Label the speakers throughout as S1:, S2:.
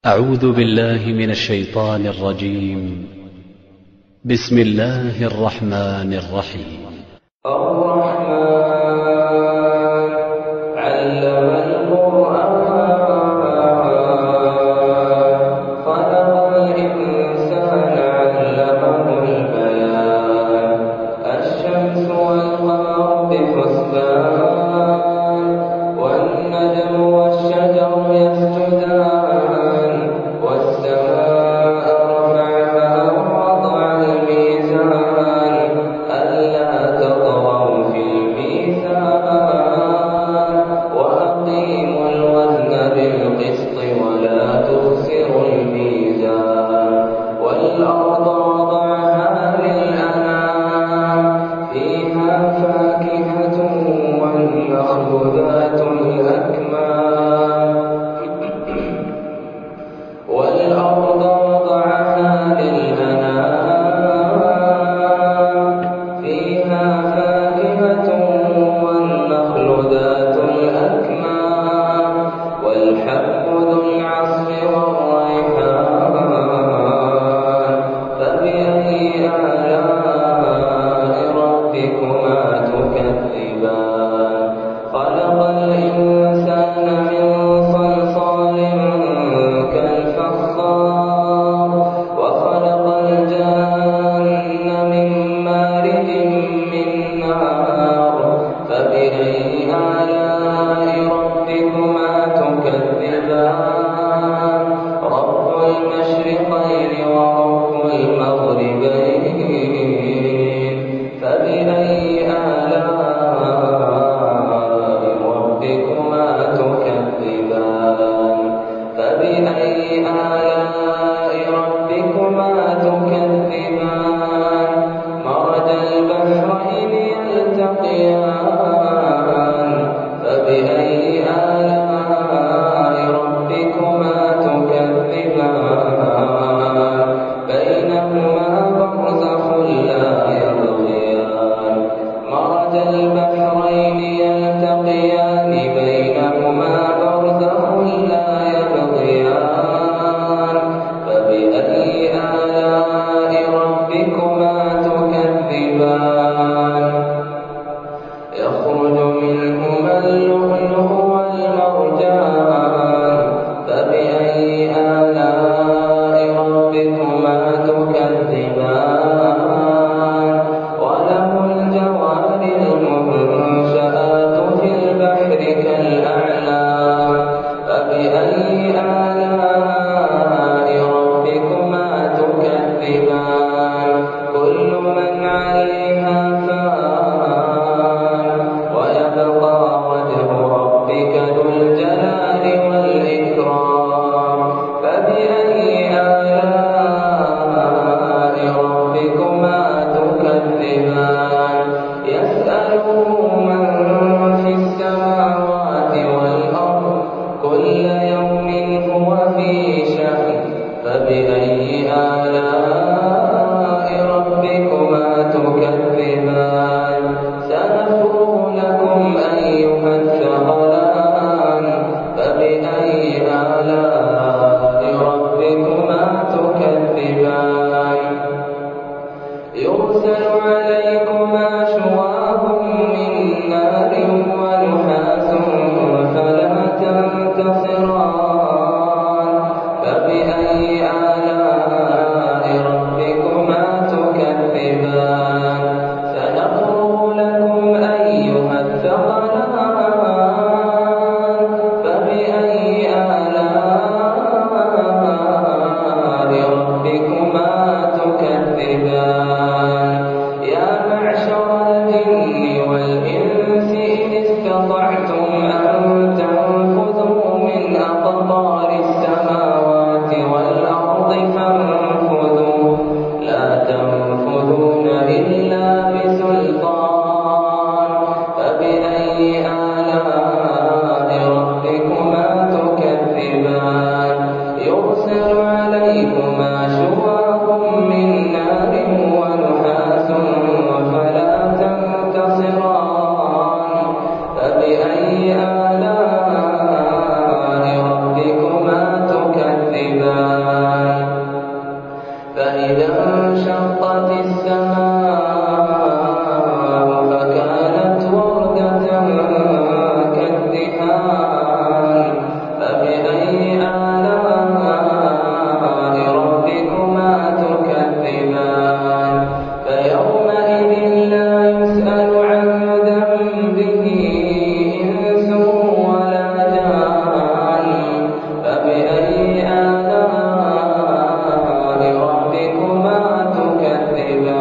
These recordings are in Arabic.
S1: أعوذ بالله من الشيطان الرجيم. بسم الله الرحمن الرحيم.
S2: الرحمن علم القرآن خلق الإنسان علمه البيان الشمس والقمر بحسبان والنجم والشجر يسجدان والسماء رفعها ووضع الميزان ألا تطغوا في الميزان وأقيموا الوزن بالقسط ولا تخسروا الميزان والأرض وضعها للأنام فيها فاكهة والنخل ذات الأكمام والأرض وضعها للأنام فيها فاكهة والنخل ذات الأكمام والحب ذو العصف والريحان فبأي آلاء ربكما تكذبان خلق الإنسان من صلصال كالفخار وخلق الجن من مارج من نار فبأي آلاء ربكما تكذبان رب المشرقين ورب المغربين فبأي آلاء ربكما تكذبان فبأي آلاء ربكما تكذبان مرج البحرين يلتقيان فبأي آلاء ربكما تكذبان بينهما برزخ لا يبغيان مرج البحرين يلتقيان بينهما برزخ لا يبغيان انشقت السماء فكانت وردة كالدهان فبأي آلاء ربكما تكذبان فيومئذ لا يسأل عن ذنبه إنس ولا جان فبأي آلاء ربكما تكذبان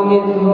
S2: مثل